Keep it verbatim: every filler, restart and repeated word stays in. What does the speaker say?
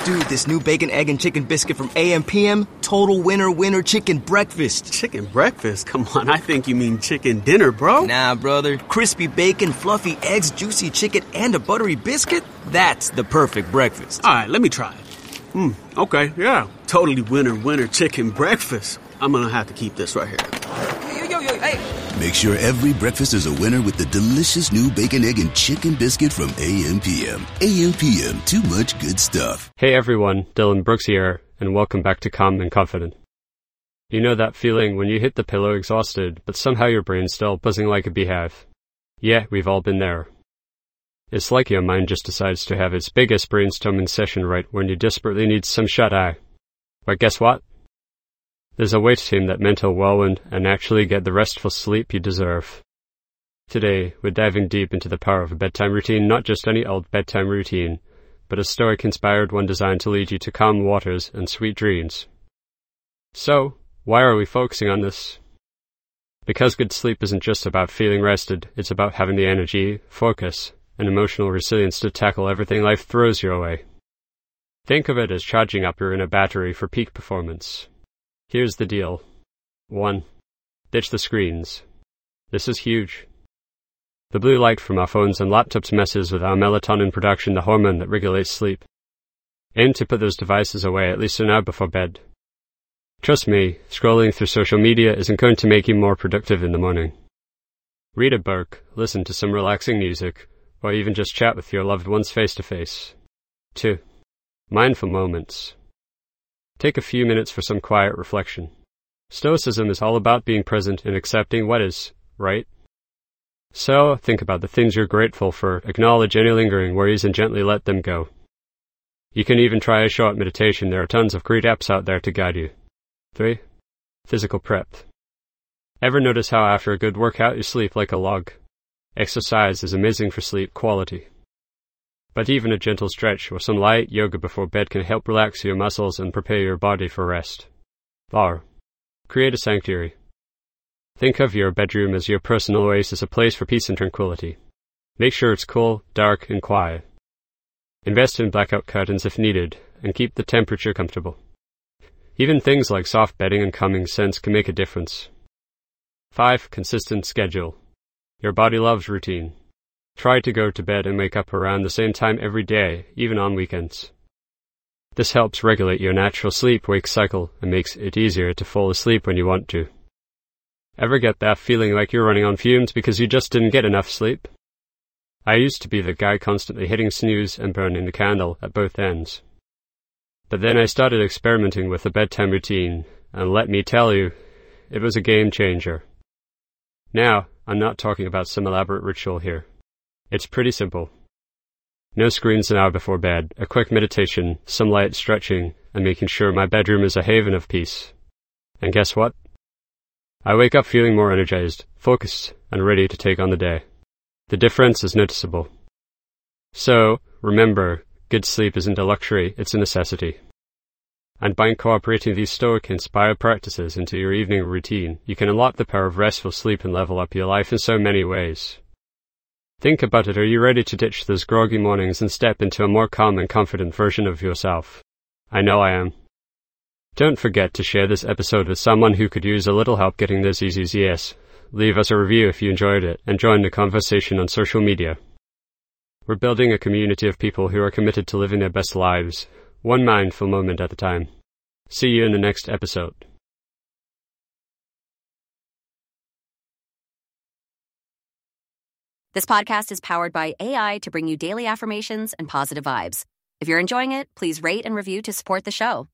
Dude, this new bacon, egg, and chicken biscuit from A M P M, total winner winner chicken breakfast. Chicken breakfast? Come on, I think you mean chicken dinner, bro. Nah, brother. Crispy bacon, fluffy eggs, juicy chicken, and a buttery biscuit? That's the perfect breakfast. All right, let me try it. Hmm, okay, yeah. Totally winner winner chicken breakfast. I'm gonna have to keep this right here. Yo, yo, yo, hey. Make sure every breakfast is a winner with the delicious new bacon, egg, and chicken biscuit from A M P M. A M P M, too much good stuff. Hey everyone, Dylan Brooks here, and welcome back to Calm and Confident. You know that feeling when you hit the pillow exhausted, but somehow your brain's still buzzing like a beehive? Yeah, we've all been there. It's like your mind just decides to have its biggest brainstorming session right when you desperately need some shut-eye. But guess what? There's a way to tame that mental whirlwind and actually get the restful sleep you deserve. Today, we're diving deep into the power of a bedtime routine, not just any old bedtime routine, but a Stoic-inspired one designed to lead you to calm waters and sweet dreams. So, why are we focusing on this? Because good sleep isn't just about feeling rested, it's about having the energy, focus, and emotional resilience to tackle everything life throws your way. Think of it as charging up your inner battery for peak performance. Here's the deal. one. Ditch the screens. This is huge. The blue light from our phones and laptops messes with our melatonin production, the hormone that regulates sleep. Aim to put those devices away at least an hour before bed. Trust me, scrolling through social media isn't going to make you more productive in the morning. Read a book, listen to some relaxing music, or even just chat with your loved ones face to face. two. Mindful moments. Take a few minutes for some quiet reflection. Stoicism is all about being present and accepting what is, right? So, think about the things you're grateful for, acknowledge any lingering worries and gently let them go. You can even try a short meditation. There are tons of great apps out there to guide you. three. Physical prep. Ever notice how after a good workout you sleep like a log? Exercise is amazing for sleep quality. But even a gentle stretch or some light yoga before bed can help relax your muscles and prepare your body for rest. four. Create a sanctuary. Think of your bedroom as your personal oasis, a place for peace and tranquility. Make sure it's cool, dark, and quiet. Invest in blackout curtains if needed, and keep the temperature comfortable. Even things like soft bedding and calming scents can make a difference. five. Consistent schedule. Your body loves routine. Try to go to bed and wake up around the same time every day, even on weekends. This helps regulate your natural sleep-wake cycle and makes it easier to fall asleep when you want to. Ever get that feeling like you're running on fumes because you just didn't get enough sleep? I used to be the guy constantly hitting snooze and burning the candle at both ends. But then I started experimenting with a bedtime routine, and let me tell you, it was a game changer. Now, I'm not talking about some elaborate ritual here. It's pretty simple. No screens an hour before bed, a quick meditation, some light stretching, and making sure my bedroom is a haven of peace. And guess what? I wake up feeling more energized, focused, and ready to take on the day. The difference is noticeable. So, remember, good sleep isn't a luxury, it's a necessity. And by incorporating these Stoic-inspired practices into your evening routine, you can unlock the power of restful sleep and level up your life in so many ways. Think about it. Are you ready to ditch those groggy mornings and step into a more calm and confident version of yourself? I know I am. Don't forget to share this episode with someone who could use a little help getting those easy yes. Leave us a review if you enjoyed it, and join the conversation on social media. We're building a community of people who are committed to living their best lives, one mindful moment at a time. See you in the next episode. This podcast is powered by A I to bring you daily affirmations and positive vibes. If you're enjoying it, please rate and review to support the show.